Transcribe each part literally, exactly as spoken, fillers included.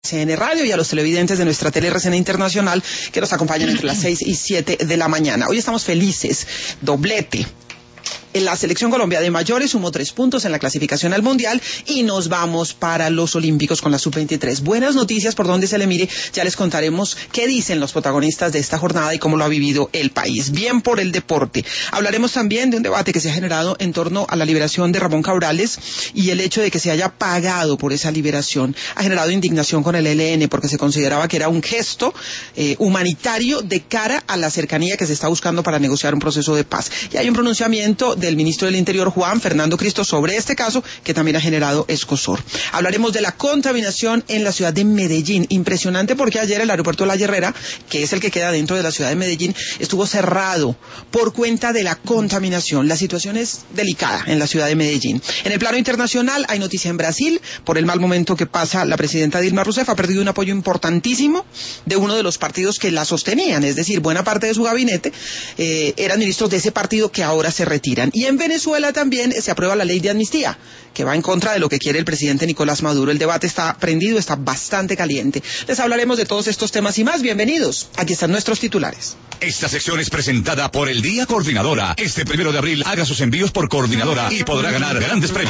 C N Radio y a los televidentes de nuestra tele R C N Internacional que nos acompañan entre las seis y siete de la mañana. Hoy estamos felices, doblete. En la selección Colombia de mayores sumó tres puntos en la clasificación al Mundial y nos vamos para los Olímpicos con la sub veintitrés. Buenas noticias por donde se le mire, ya les contaremos qué dicen los protagonistas de esta jornada y cómo lo ha vivido el país. Bien por el deporte. Hablaremos también de un debate que se ha generado en torno a la liberación de Ramón Cabrales y el hecho de que se haya pagado por esa liberación. Ha generado indignación con el E L N porque se consideraba que era un gesto eh, humanitario de cara a la cercanía que se está buscando para negociar un proceso de paz. Y hay un pronunciamiento de del ministro del Interior, Juan Fernando Cristo, sobre este caso que también ha generado escozor. Hablaremos de la contaminación en la ciudad de Medellín. Impresionante porque ayer el aeropuerto de La Herrera, que es el que queda dentro de la ciudad de Medellín, estuvo cerrado por cuenta de la contaminación. La situación es delicada en la ciudad de Medellín. En el plano internacional hay noticia en Brasil por el mal momento que pasa la presidenta Dilma Rousseff. Ha perdido un apoyo importantísimo de uno de los partidos que la sostenían, es decir, buena parte de su gabinete eh, eran ministros de ese partido que ahora se retiran. Y en Venezuela también se aprueba la ley de amnistía, que va en contra de lo que quiere el presidente Nicolás Maduro. El debate está prendido, está bastante caliente. Les hablaremos de todos estos temas y más. Bienvenidos. Aquí están nuestros titulares. Esta sección es presentada por el Día Coordinadora. Este primero de abril haga sus envíos por Coordinadora y podrá ganar grandes premios.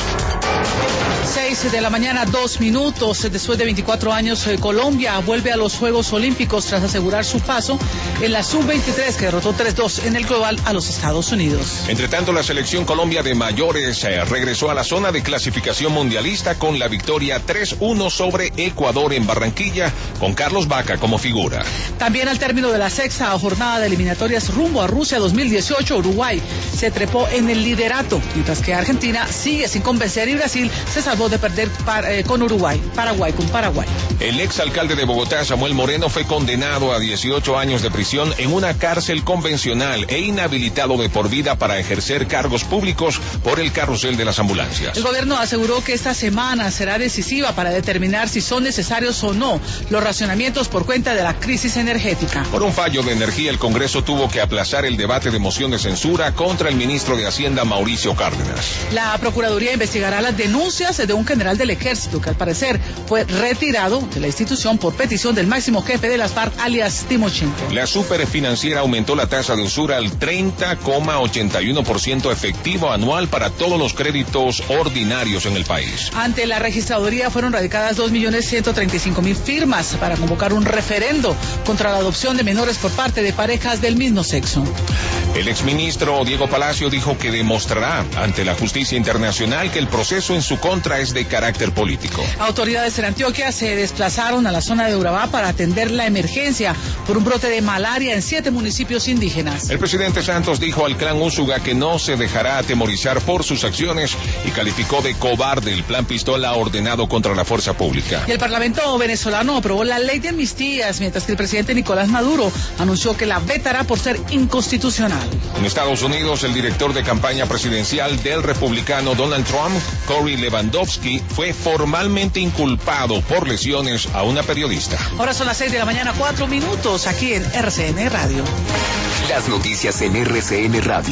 seis de la mañana, dos minutos. Después de veinticuatro años, eh, Colombia vuelve a los Juegos Olímpicos tras asegurar su paso en la sub veintitrés, que derrotó tres dos en el global a los Estados Unidos. Entre tanto, la selección Colombia de mayores eh, regresó a la zona de clasificación mundialista con la victoria tres uno sobre Ecuador en Barranquilla, con Carlos Vaca como figura. También al término de la sexta jornada de eliminatorias rumbo a Rusia dos mil dieciocho, Uruguay se trepó en el liderato, mientras que Argentina sigue sin convencer y Brasil se salvó de perder par, eh, con Uruguay, Paraguay con Paraguay. El exalcalde de Bogotá, Samuel Moreno, fue condenado a dieciocho años de prisión en una cárcel convencional e inhabilitado de por vida para ejercer cargos públicos por el carrusel de las ambulancias. El gobierno aseguró que esta semana será decisiva para determinar si son necesarios o no los racionamientos por cuenta de la crisis energética. Por un fallo de energía, el Congreso tuvo que aplazar el debate de moción de censura contra el ministro de Hacienda, Mauricio Cárdenas. La Procuraduría investigará las denuncias de un general del Ejército que al parecer fue retirado de la institución por petición del máximo jefe de las FARC, alias Timochenko. La superfinanciera aumentó la tasa de usura al treinta coma ochenta y uno por ciento efectivo anual para todos los créditos ordinarios en el país. Ante la registraduría fueron radicadas dos millones ciento treinta y cinco mil firmas para convocar un referendo contra la adopción de menores por parte de parejas del mismo sexo. El exministro Diego Palacio dijo que demostrará ante la justicia internacional que el proceso en su contra es de carácter político. Autoridades en Antioquia se desplazaron a la zona de Urabá para atender la emergencia por un brote de malaria en siete municipios indígenas. El presidente Santos dijo al clan Úsuga que no se dejará atemorizar por sus acciones y calificó de cobarde el plan pistola ordenado contra la fuerza pública. Y el Parlamento venezolano aprobó la ley de amnistías, mientras que el presidente Nicolás Maduro anunció que la vetará por ser inconstitucional. En Estados Unidos, el director de campaña presidencial del republicano Donald Trump, Corey Lewandowski, fue formalmente inculpado por lesiones a una periodista. Ahora son las seis de la mañana, cuatro minutos, aquí en R C N Radio. Las noticias en R C N Radio.